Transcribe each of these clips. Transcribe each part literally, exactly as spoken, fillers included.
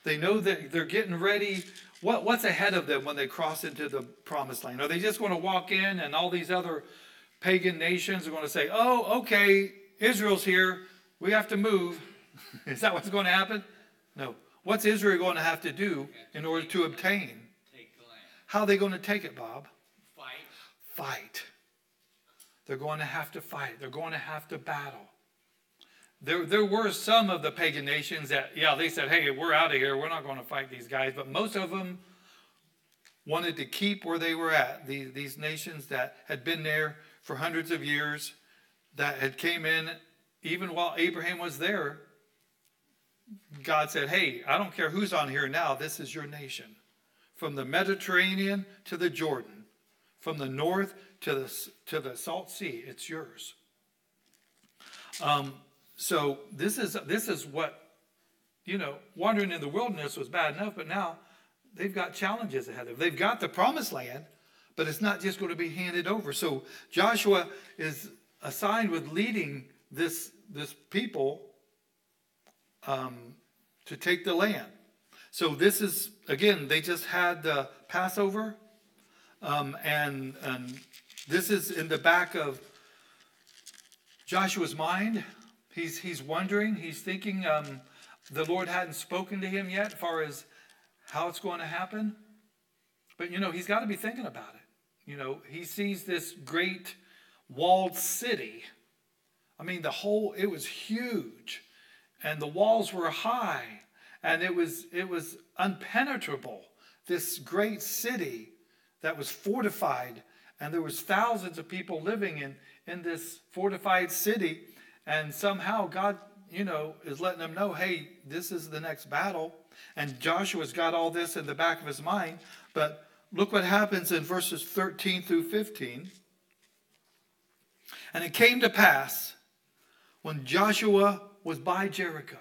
They know that they're getting ready. What, what's ahead of them when they cross into the promised land? Are they just going to walk in and all these other pagan nations are going to say, oh, okay, Israel's here. We have to move. Is that what's going to happen? No. What's Israel going to have to do in order to obtain? Take the land. How are they going to take it, Bob? Fight. Fight. They're going to have to fight. They're going to have to battle. There, there were some of the pagan nations that, yeah, they said, hey, we're out of here. We're not going to fight these guys. But most of them wanted to keep where they were at. These, these nations that had been there for hundreds of years, that had came in, even while Abraham was there, God said, hey, I don't care who's on here now. This is your nation. From the Mediterranean to the Jordan, from the north to the, to the Salt Sea, it's yours. Um, so this is, this is what, you know, wandering in the wilderness was bad enough, but now they've got challenges ahead of them. They've got the promised land, but it's not just going to be handed over. So Joshua is assigned with leading this, this people um, to take the land. So this is, again, they just had the Passover, um, and, and this is in the back of Joshua's mind. He's, he's wondering, he's thinking um, the Lord hadn't spoken to him yet as far as how it's going to happen. But, you know, he's got to be thinking about it. You know, he sees this great walled city. I mean, the whole, it was huge. And the walls were high. And it was, it was unpenetrable. This great city that was fortified. And there was thousands of people living in, in this fortified city. And somehow God, you know, is letting them know, hey, this is the next battle. And Joshua's got all this in the back of his mind. But look what happens in verses thirteen through fifteen. And it came to pass when Joshua was by Jericho.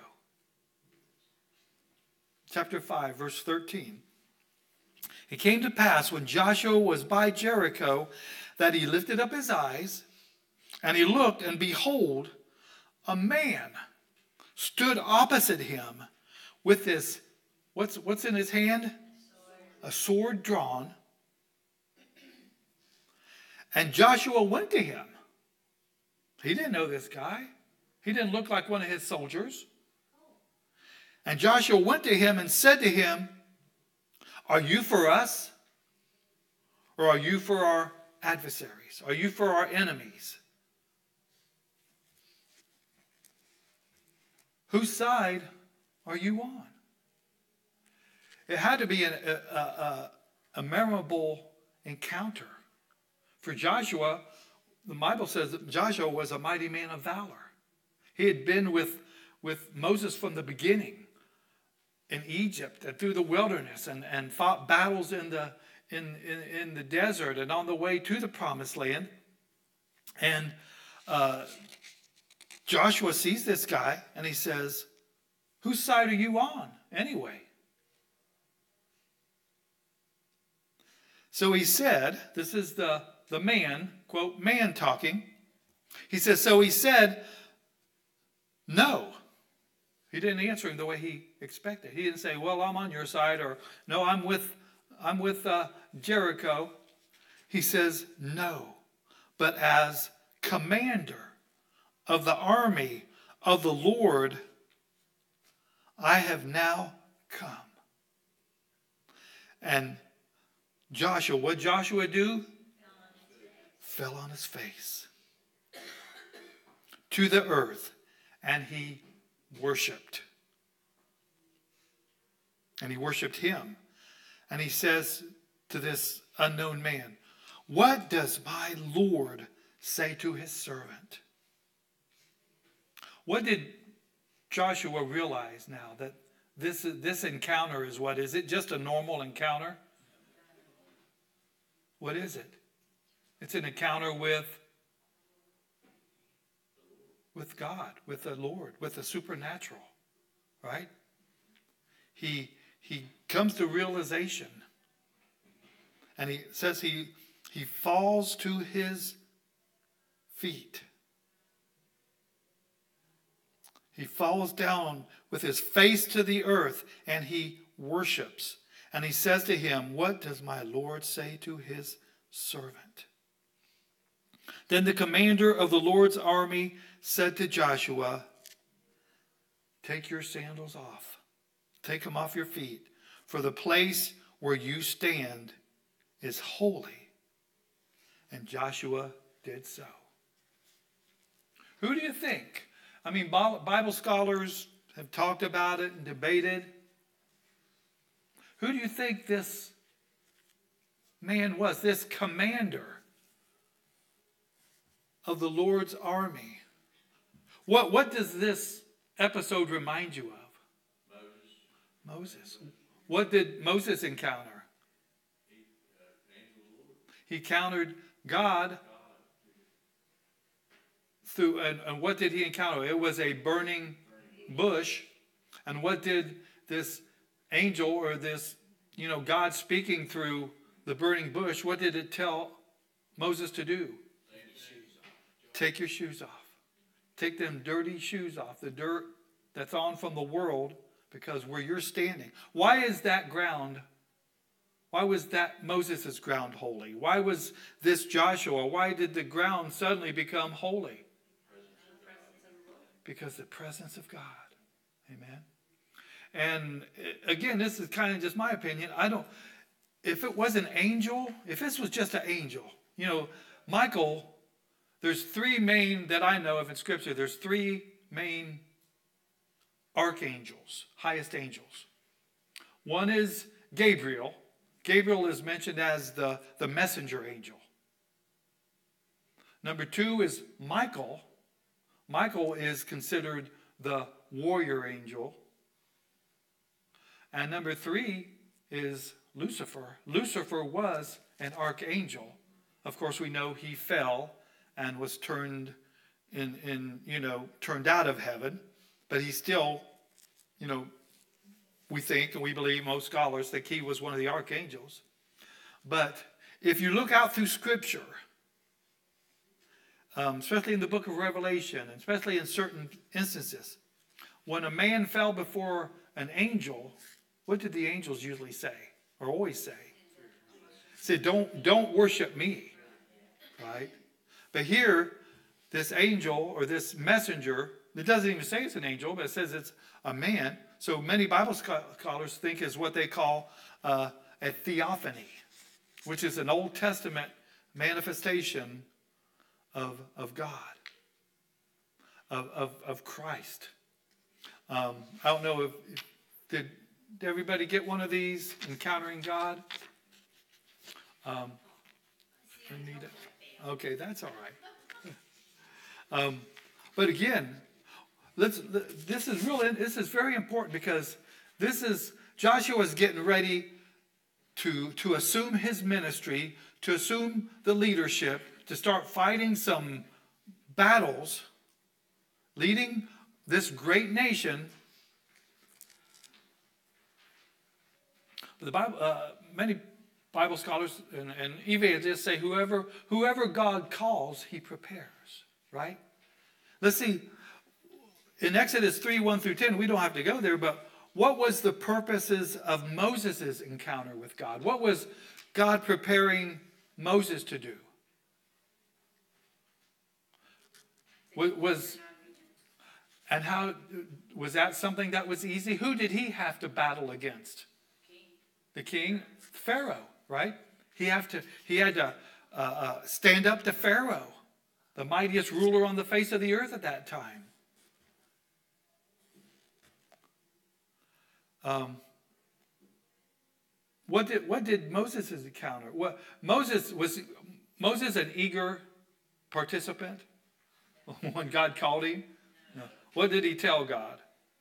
Chapter five, verse thirteen. It came to pass when Joshua was by Jericho that he lifted up his eyes and he looked, and behold, a man stood opposite him with this, what's, what's in his hand? A sword drawn. And Joshua went to him. He didn't know this guy. He didn't look like one of his soldiers. And Joshua went to him and said to him, are you for us? Or are you for our adversaries? Are you for our enemies? Whose side are you on? It had to be a, a, a, a memorable encounter. For Joshua, the Bible says that Joshua was a mighty man of valor. He had been with, with Moses from the beginning in Egypt and through the wilderness, and, and fought battles in the, in, in, in the desert and on the way to the promised land. And uh, Joshua sees this guy and he says, whose side are you on anyway? So he said, this is the, the man, quote, man talking. He says, so he said, no. He didn't answer him the way he expected. He didn't say, well, I'm on your side, or no, I'm with, I'm with uh, Jericho. He says, no, but as commander of the army of the Lord, I have now come. And Joshua, what did Joshua do? Fell on his face to the earth, and he worshipped. And he worshipped him. And he says to this unknown man, what does my Lord say to his servant? What did Joshua realize now that this, this encounter is what? Is it just a normal encounter? What is it? It's an encounter with, with God, with the Lord, with the supernatural, right? He, he comes to realization, and he says he, he falls to his feet. He falls down with his face to the earth and he worships. And he says to him, "What does my Lord say to his servant?" Then the commander of the Lord's army said to Joshua, "Take your sandals off. Take them off your feet, for the place where you stand is holy." And Joshua did so. Who do you think? I mean, Bible scholars have talked about it and debated. Who do you think this man was, this commander of the Lord's army? What, what does this episode remind you of? Moses. Moses. What did Moses encounter? He encountered God through, and, and what did he encounter? It was a burning bush. And what did this angel, or this, you know, God speaking through the burning bush, what did it tell Moses to do? Take your shoes off. Take them dirty shoes off, the dirt that's on from the world, because where you're standing. Why is that ground, why was that Moses' ground holy? Why was this Joshua, why did the ground suddenly become holy? Because the presence of God. Amen. And again, this is kind of just my opinion. I don't, if it was an angel, if this was just an angel, you know, Michael, there's three main that I know of in Scripture. There's three main archangels, highest angels. One is Gabriel. Gabriel is mentioned as the, the messenger angel. Number two is Michael. Michael is considered the warrior angel. And number three is Lucifer. Lucifer was an archangel. Of course, we know he fell and was turned in, in, you know, turned out of heaven. But he still, you know, we think and we believe, most scholars think he was one of the archangels. But if you look out through Scripture, um, especially in the book of Revelation, and especially in certain instances, when a man fell before an angel, what did the angels usually say, or always say? Say, don't, don't worship me, right? But here, this angel, or this messenger, it doesn't even say it's an angel, but it says it's a man. So many Bible scholars think is what they call uh, a theophany, which is an Old Testament manifestation of, of God, of, of, of Christ. Um, I don't know if, if did, did everybody get one of these, Encountering God? Um, Anita? Okay, that's all right. um, but again, let's. This is really. This is very important, because this is Joshua's getting ready to to assume his ministry, to assume the leadership, to start fighting some battles, leading this great nation. But the Bible, uh, many Bible scholars and, and evangelists say whoever whoever God calls, he prepares. Right? Let's see. In Exodus three, one through ten, we don't have to go there, but what was the purposes of Moses' encounter with God? What was God preparing Moses to do? Was, and how, was that something that was easy? Who did he have to battle against? The king? Pharaoh, right? He, have to, he had to uh, uh, stand up to Pharaoh, the mightiest ruler on the face of the earth at that time. Um, what did what did Moses encounter? What Moses was Moses an eager participant when God called him? No. What did he tell God?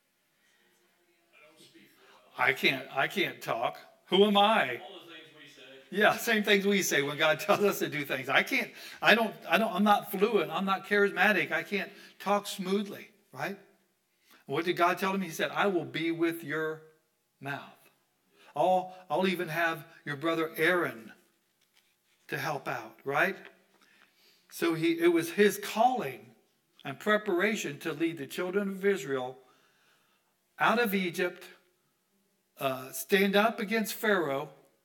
I can't I can't talk. Who am I? All the things we say. Yeah, same things we say when God tells us to do things. I can't. I don't. I don't. I'm not fluent. I'm not charismatic. I can't talk smoothly. Right? What did God tell him? He said, "I will be with your mouth. I'll, I'll even have your brother Aaron to help out," right? So he, it was his calling and preparation to lead the children of Israel out of Egypt, uh, stand up against Pharaoh.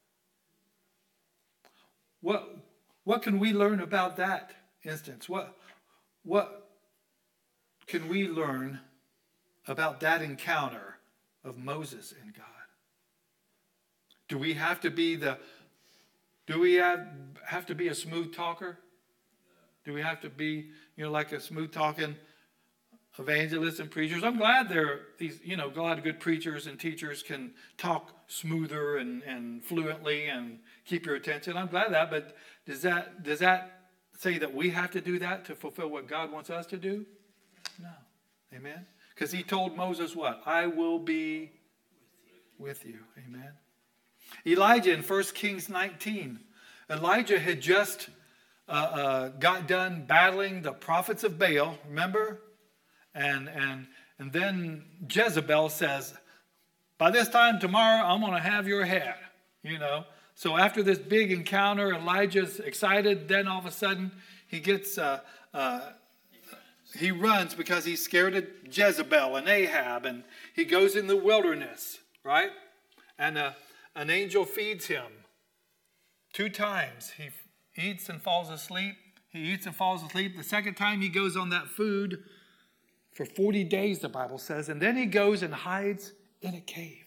What, what can we learn about that instance? What, what can we learn about that encounter of Moses and God? Do we have to be the, do we have, have to be a smooth talker? Do we have to be, you know, like a smooth talking evangelists and preachers? I'm glad there these, you know, glad good preachers and teachers can talk smoother and, and fluently and keep your attention. I'm glad of that, but does that does that say that we have to do that to fulfill what God wants us to do? No. Amen. Because he told Moses what? I will be with you. Amen. Elijah in First Kings nineteen. Elijah had just uh, uh, got done battling the prophets of Baal, remember? And, and, and then Jezebel says, by this time tomorrow, I'm going to have your head, you know. So after this big encounter, Elijah's excited. Then all of a sudden, he gets, uh, uh, he runs because he's scared of Jezebel and Ahab. And he goes in the wilderness, right? And uh, an angel feeds him two times. He eats and falls asleep. He eats and falls asleep. The second time he goes on that food for forty days, the Bible says. And then he goes and hides in a cave.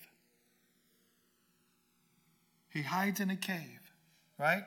He hides in a cave, right?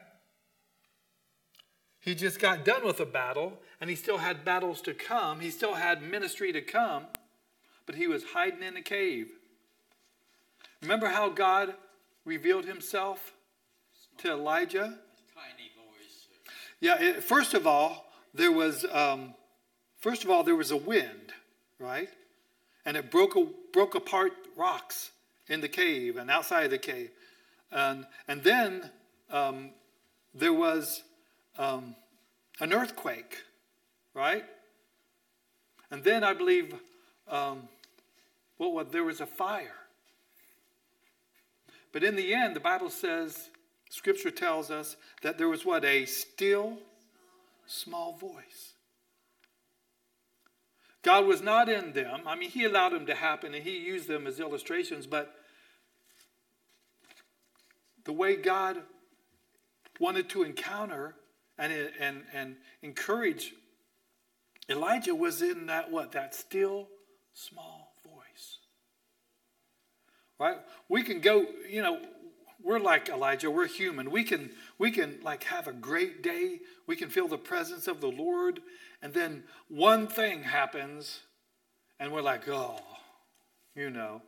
He just got done with a battle, and he still had battles to come. He still had ministry to come, but he was hiding in a cave. Remember how God revealed himself to Elijah? Tiny voice. Yeah, it, first of all, there was um, first of all there was a wind, right? And it broke a, broke apart rocks in the cave and outside of the cave. And, and then um, there was um, an earthquake, right? And then I believe, um, well, well, there was a fire. But in the end, the Bible says, Scripture tells us that there was what? A still, small voice. God was not in them. I mean, he allowed them to happen and he used them as illustrations, but the way God wanted to encounter and, and, and encourage Elijah was in that what? That still, small voice. Right? We can go, you know, we're like Elijah, we're human. We can, we can like have a great day. We can feel the presence of the Lord. And then one thing happens and we're like, oh, you know.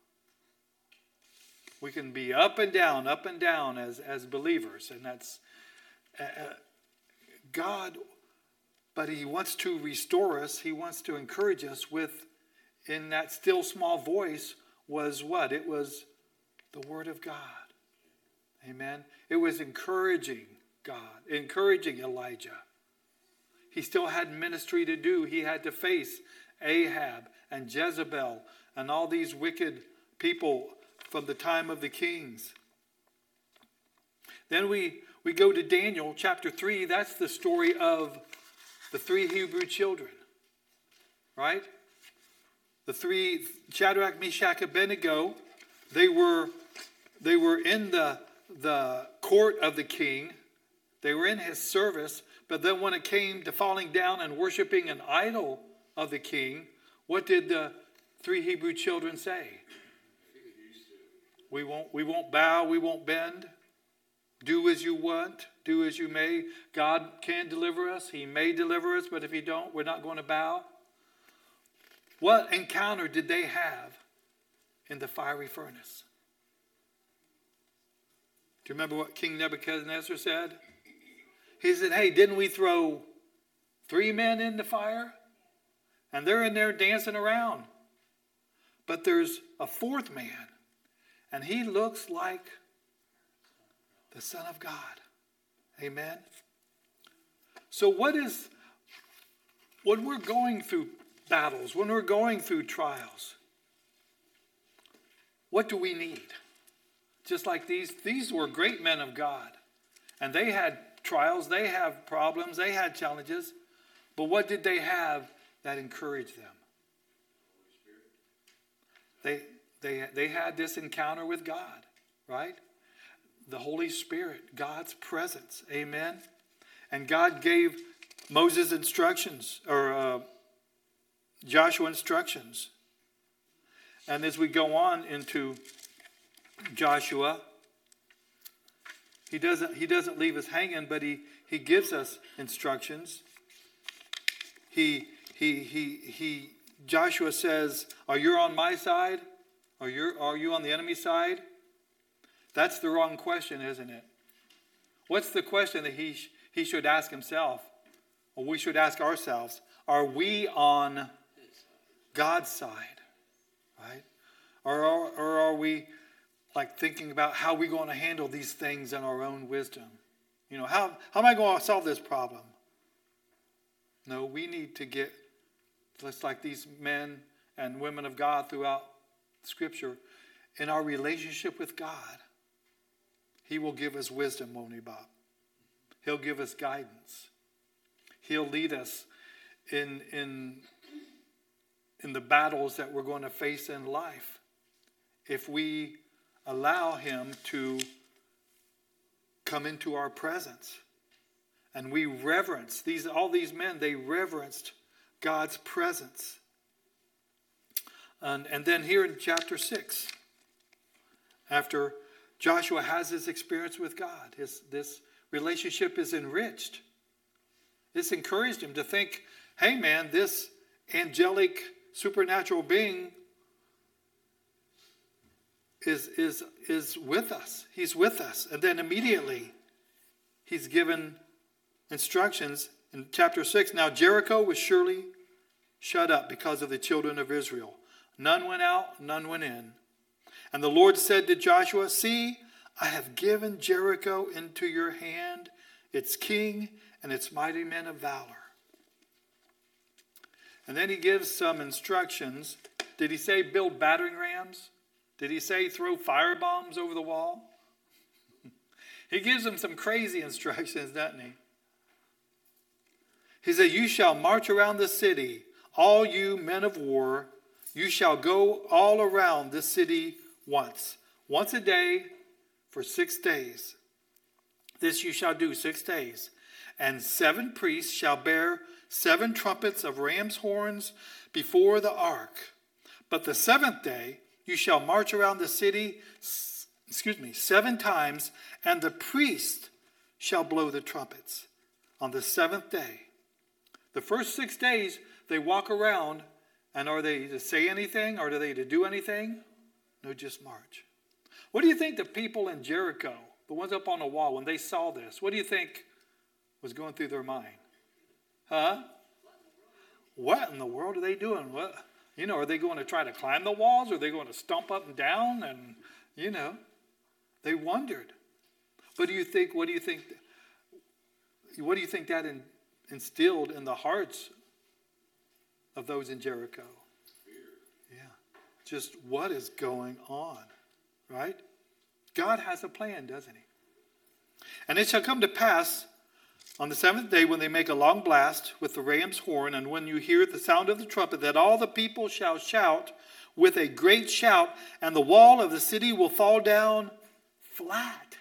We can be up and down, up and down as, as believers. And that's uh, God, but he wants to restore us. He wants to encourage us with, in that still small voice was what? It was the Word of God. Amen. It was encouraging God, encouraging Elijah. He still had ministry to do. He had to face Ahab and Jezebel and all these wicked people from the time of the kings. Then we, we go to Daniel chapter three. That's the story of the three Hebrew children. Right? The three, Shadrach, Meshach, Abednego, they were, they were in the, the court of the king. They were in his service. But then when it came to falling down and worshiping an idol of the king, what did the three Hebrew children say? We won't, we won't bow, we won't bend. Do as you want, do as you may. God can deliver us, he may deliver us, but if he don't, we're not going to bow. What encounter did they have in the fiery furnace? Do you remember what King Nebuchadnezzar said? He said, hey, didn't we throw three men in the fire? And they're in there dancing around. But there's a fourth man. And he looks like the Son of God. Amen. So what is, when we're going through battles, when we're going through trials, what do we need? Just like these, these were great men of God. And they had trials, they have problems, they had challenges. But what did they have that encouraged them. They, they, they had this encounter with God, right? The Holy Spirit, God's presence. Amen. And God gave Moses instructions, or uh, Joshua instructions. And as we go on into Joshua, he doesn't, he doesn't leave us hanging, but he, he gives us instructions. He, he, he, he, Joshua says, are you on my side? Are you, are you on the enemy side? That's the wrong question, isn't it? What's the question that he, he should ask himself? Or we should ask ourselves, are we on God's side? Right? Or, or, or are we like thinking about how we're going to handle these things in our own wisdom? You know, how, how am I going to solve this problem? No, we need to get, just like these men and women of God throughout Scripture, in our relationship with God, He will give us wisdom, won't He, Bob? He'll give us guidance. He'll lead us in, in, in the battles that we're going to face in life if we allow Him to come into our presence. And we reverence, these, all these men, they reverenced God's presence. And, and then here in chapter six, after Joshua has his experience with God, his, this relationship is enriched. This encouraged him to think, hey man, this angelic supernatural being is, is, is with us. He's with us. And then immediately he's given instructions in chapter six. Now Jericho was surely shut up because of the children of Israel. None went out, none went in. And the Lord said to Joshua, see, I have given Jericho into your hand, its king and its mighty men of valor. And then he gives some instructions. Did he say build battering rams? Did he say throw fire bombs over the wall? He gives them some crazy instructions, doesn't he? He said, you shall march around the city, all you men of war. You shall go all around the city once. Once a day for six days. This you shall do six days. And seven priests shall bear seven trumpets of ram's horns before the ark. But the seventh day you shall march around the city, excuse me, seven times, and the priest shall blow the trumpets on the seventh day. The first six days they walk around, and are they to say anything? Or are they to do anything? No, just march. What do you think the people in Jericho, the ones up on the wall, when they saw this, what do you think was going through their mind? Huh? What in the world are they doing? What, you know, are they going to try to climb the walls? Are they going to stomp up and down? And, you know, they wondered. What do you think, what do you think, what do you think that in, instilled in the hearts of those in Jericho? Yeah. Just what is going on, right? God has a plan, doesn't He? And it shall come to pass on the seventh day when they make a long blast with the ram's horn, and when you hear the sound of the trumpet, that all the people shall shout with a great shout, and the wall of the city will fall down flat.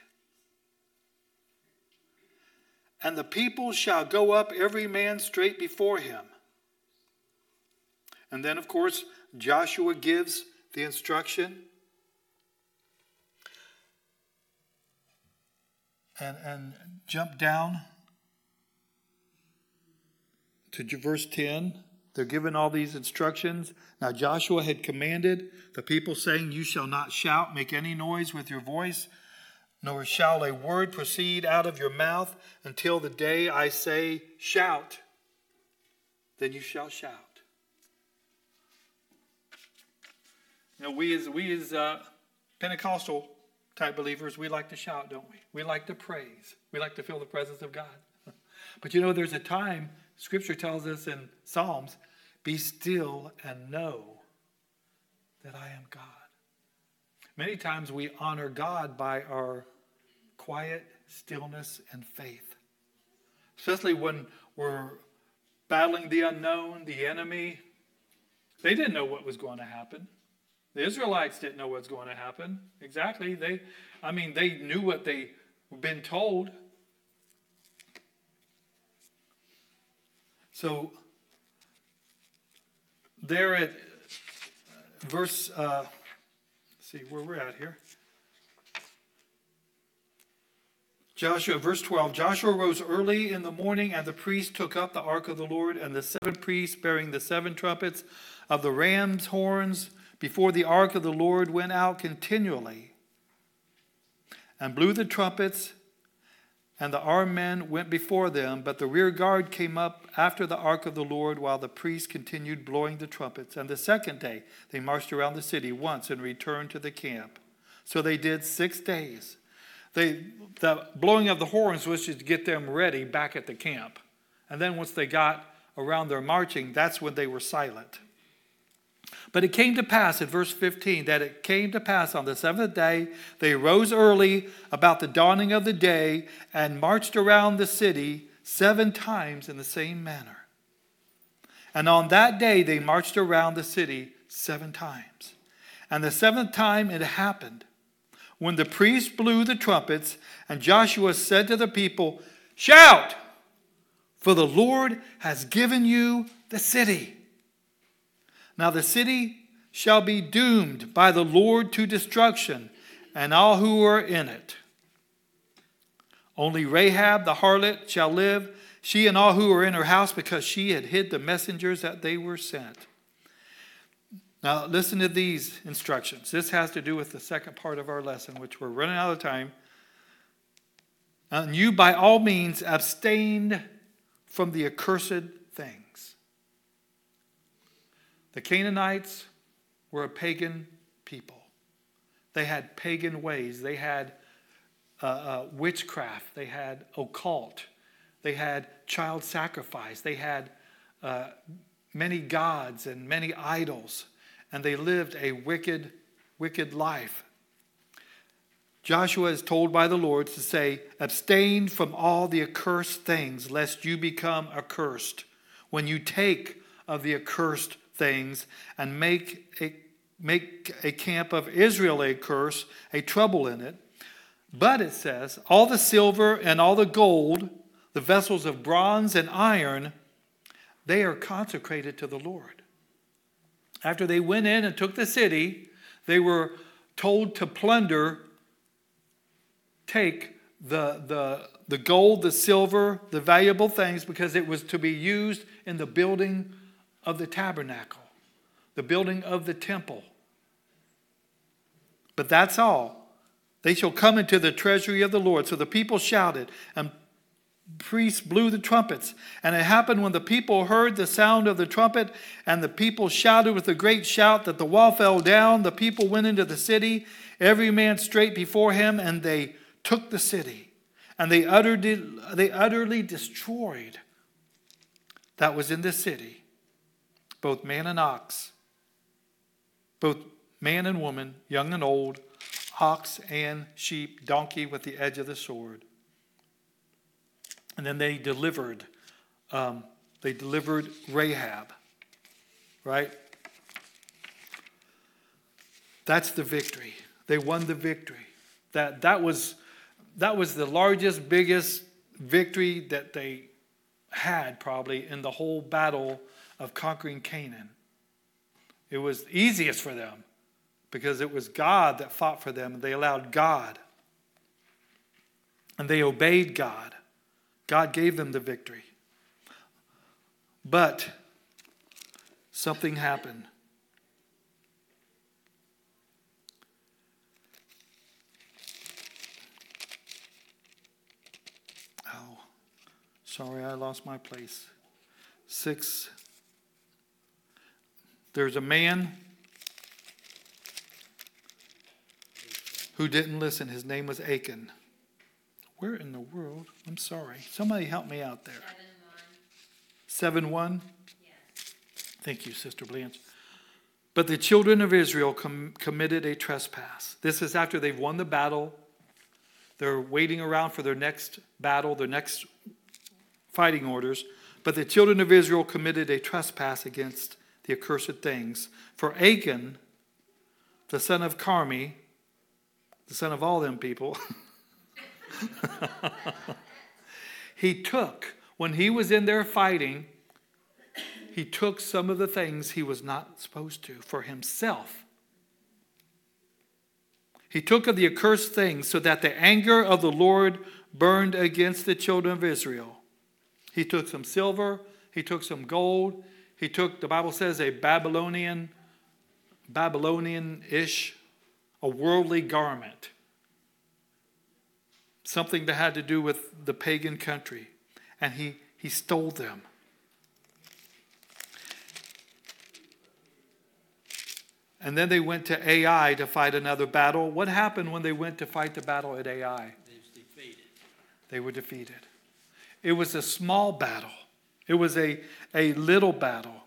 And the people shall go up every man straight before him. And then, of course, Joshua gives the instruction. And, and jump down to verse ten. They're given all these instructions. Now Joshua had commanded the people, saying, you shall not shout, make any noise with your voice, nor shall a word proceed out of your mouth until the day I say, shout. Then you shall shout. You know, we as we as uh, Pentecostal type believers, we like to shout, don't we? We like to praise. We like to feel the presence of God. But you know, there's a time, Scripture tells us in Psalms, be still and know that I am God. Many times we honor God by our quiet stillness and faith. Especially when we're battling the unknown, the enemy. They didn't know what was going to happen. The Israelites didn't know what was going to happen. Exactly. They, I mean, they knew what they were been told. So, there at verse, uh, let's see where we're at here. Joshua, verse twelve, Joshua rose early in the morning, and the priests took up the ark of the Lord, and the seven priests bearing the seven trumpets of the ram's horns before the ark of the Lord went out continually and blew the trumpets, and the armed men went before them, but the rear guard came up after the ark of the Lord while the priests continued blowing the trumpets. And the second day they marched around the city once and returned to the camp. So they did six days. They, the blowing of the horns was just to get them ready back at the camp. And then once they got around their marching, that's when they were silent. But it came to pass in verse fifteen that it came to pass on the seventh day, they rose early about the dawning of the day and marched around the city seven times in the same manner. And on that day they marched around the city seven times. And the seventh time it happened, when the priests blew the trumpets, and Joshua said to the people, "Shout, for the Lord has given you the city. Now the city shall be doomed by the Lord to destruction, and all who are in it. Only Rahab the harlot shall live, she and all who are in her house, because she had hid the messengers that they were sent." Now listen to these instructions. This has to do with the second part of our lesson, which we're running out of time. "And you by all means abstain from the accursed things." The Canaanites were a pagan people. They had pagan ways. They had uh, uh, witchcraft. They had occult. They had child sacrifice. They had uh, many gods and many idols. And they lived a wicked, wicked life. Joshua is told by the Lord to say, "Abstain from all the accursed things, lest you become accursed. When you take of the accursed things and make a, make a camp of Israel a curse, a trouble in it. But," it says, "all the silver and all the gold, the vessels of bronze and iron, they are consecrated to the Lord." After they went in and took the city, they were told to plunder, take the, the, the gold, the silver, the valuable things, because it was to be used in the building of the tabernacle, the building of the temple. But that's all. "They shall come into the treasury of the Lord." So the people shouted, and priests blew the trumpets. And it happened when the people heard the sound of the trumpet, and the people shouted with a great shout, that the wall fell down. The people went into the city, every man straight before him, and they took the city. And they utterly, they utterly destroyed that was in the city, both man and ox, both man and woman, young and old, ox and sheep, donkey with the edge of the sword. And then they delivered, um, they delivered Rahab, right? That's the victory. They won the victory. That that was that was the largest, biggest victory that they had probably in the whole battle of conquering Canaan. It was easiest for them because it was God that fought for them. They allowed God, and they obeyed God. God gave them the victory. But something happened. Oh, sorry, I lost my place. Six. There's a man who didn't listen. His name was Achan. Where in the world? I'm sorry. Somebody help me out there. seven one? Yes. Thank you, Sister Blanche. "But the children of Israel com- committed a trespass." This is after they've won the battle. They're waiting around for their next battle, their next fighting orders. But the children of Israel committed a trespass against the accursed things. For Achan, the son of Carmi, the son of all them people, he took, when he was in there fighting, he took some of the things he was not supposed to for himself. He took of the accursed things so that the anger of the Lord burned against the children of Israel. He took some silver, he took some gold, he took, the Bible says, a Babylonian, Babylonian-ish, a worldly garment. Something that had to do with the pagan country. And he, he stole them. And then they went to Ai to fight another battle. What happened when they went to fight the battle at Ai? They was defeated. They were defeated. It was a small battle. It was a, a little battle.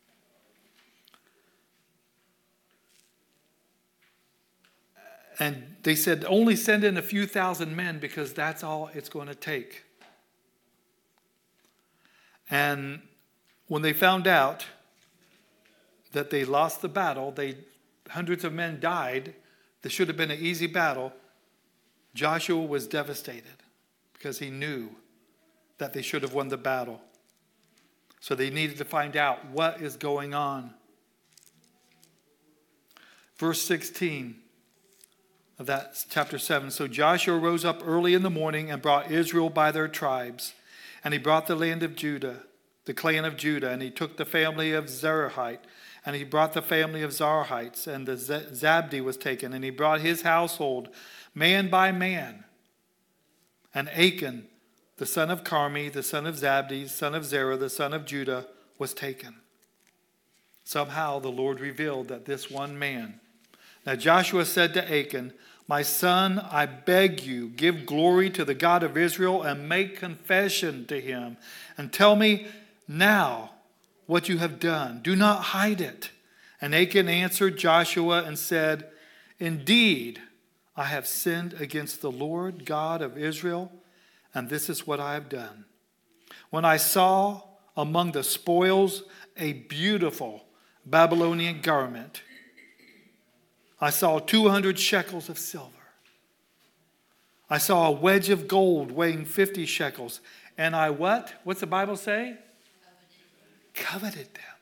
And they said, only send in a few thousand men because that's all it's going to take. And when they found out that they lost the battle, they hundreds of men died. This should have been an easy battle. Joshua was devastated because he knew that they should have won the battle. So they needed to find out what is going on. Verse sixteen of that chapter seven. So Joshua rose up early in the morning and brought Israel by their tribes. And he brought the land of Judah, the clan of Judah, and he took the family of Zerahite. And he brought the family of Zarahites, and the Zabdi was taken, and he brought his household, man by man. And Achan, the son of Carmi, the son of Zabdi, son of Zerah, the son of Judah, was taken. Somehow the Lord revealed that this one man. Now Joshua said to Achan, my son, I beg you, give glory to the God of Israel and make confession to him. And tell me now what you have done. Do not hide it. And Achan answered Joshua and said, indeed, I have sinned against the Lord God of Israel, and this is what I have done. When I saw among the spoils a beautiful Babylonian garment, I saw two hundred shekels of silver. I saw a wedge of gold weighing fifty shekels. And I what? What's the Bible say? Coveted them.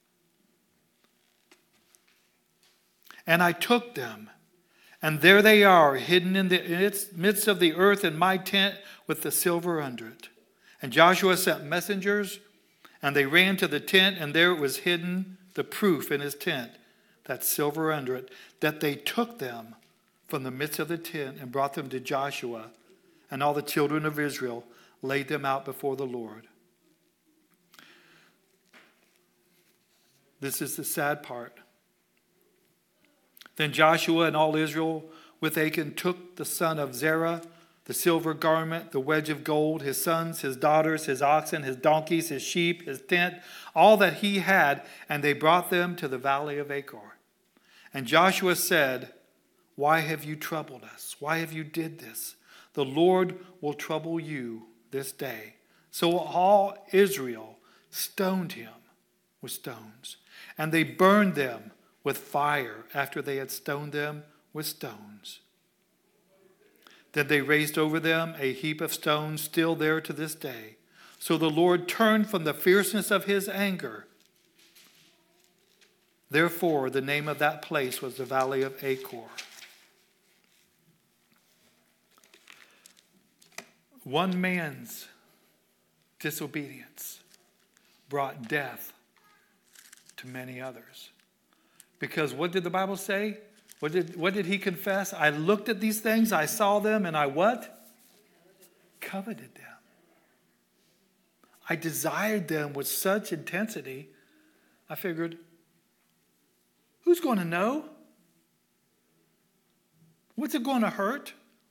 And I took them, and there they are, hidden in the midst of the earth in my tent with the silver under it. And Joshua sent messengers, and they ran to the tent, and there it was hidden, the proof in his tent, that silver under it, that they took them from the midst of the tent and brought them to Joshua, and all the children of Israel laid them out before the Lord. This is the sad part. Then Joshua and all Israel with Achan took the son of Zerah, the silver garment, the wedge of gold, his sons, his daughters, his oxen, his donkeys, his sheep, his tent, all that he had, and they brought them to the valley of Achor. And Joshua said, why have you troubled us? Why have you did this? The Lord will trouble you this day. So all Israel stoned him with stones. And they burned them with fire after they had stoned them with stones. Then they raised over them a heap of stones still there to this day. So the Lord turned from the fierceness of his anger. Therefore, the name of that place was the Valley of Achor. One man's disobedience brought death to many others. Because what did the Bible say? What did, what did he confess? I looked at these things, I saw them, and I what? Coveted them. I desired them with such intensity, I figured, who's going to know? What's it going to hurt?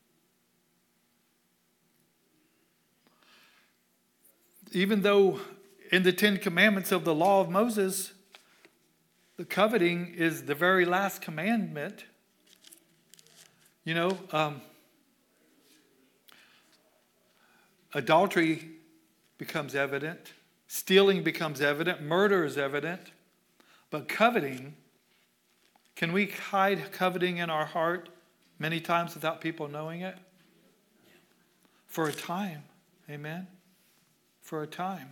Even though in the Ten Commandments of the law of Moses, the coveting is the very last commandment. You know, um, adultery becomes evident Stealing becomes evident. Murder is evident. But coveting, can we hide coveting in our heart many times without people knowing it? For a time. Amen? For a time.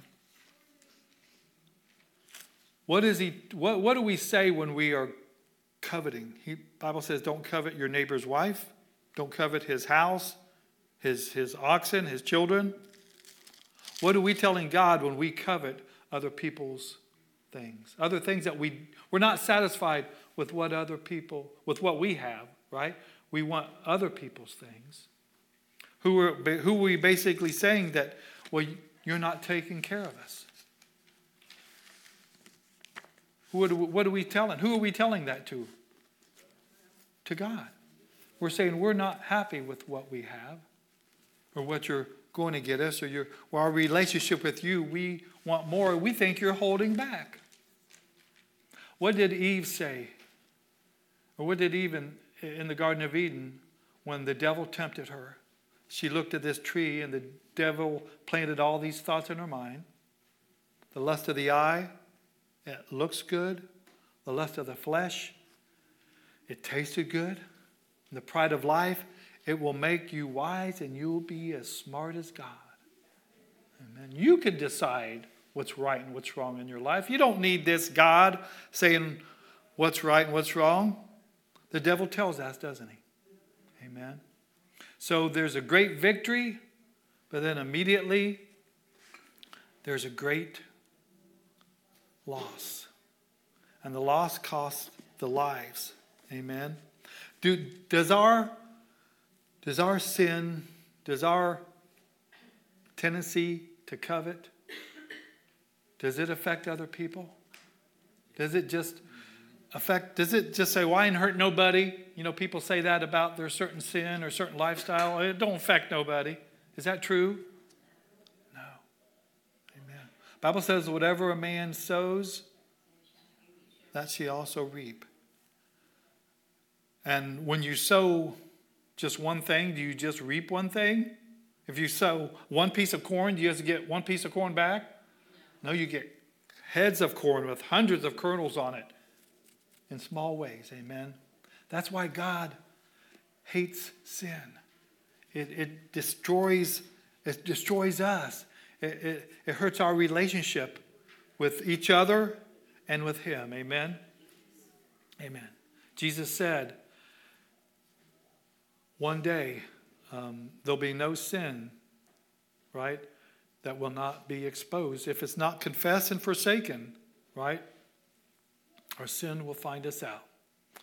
What is he? What, what do we say when we are coveting? The Bible says don't covet your neighbor's wife. Don't covet his house, his, his oxen, his children. What are we telling God when we covet other people's things? Other things that we, we're not satisfied with what other people, with what we have, right? We want other people's things. Who are, who are we basically saying that, well, you're not taking care of us? What are, we, what are we telling? Who are we telling that to? To God. We're saying we're not happy with what we have or what you're going to get us or your, or our relationship with you. We want more. We think you're holding back. What did Eve say? Or what did Eve in, in the Garden of Eden when the devil tempted her? She looked at this tree and the devil planted all these thoughts in her mind. The lust of the eye, it looks good. The lust of the flesh, it tasted good. And the pride of life, it will make you wise and you'll be as smart as God. Amen. You can decide what's right and what's wrong in your life. You don't need this God saying what's right and what's wrong. The devil tells us, doesn't he? Amen. So there's a great victory, but then immediately there's a great loss. And the loss costs the lives. Amen. Do, does our does our sin, does our tendency to covet, does it affect other people? Does it just affect, does it just say, well, I ain't hurt nobody? You know, people say that about their certain sin or certain lifestyle. It don't affect nobody. Is that true? No. Amen. The Bible says whatever a man sows, that shall he also reap. And when you sow just one thing, do you just reap one thing? If you sow one piece of corn, do you just get one piece of corn back? No, you get heads of corn with hundreds of kernels on it in small ways. Amen. That's why God hates sin. It, it destroys it destroys us. It, it, it hurts our relationship with each other and with Him. Amen. Amen. Jesus said, one day um, there'll be no sin, right, that will not be exposed. If it's not confessed and forsaken, right, our sin will find us out.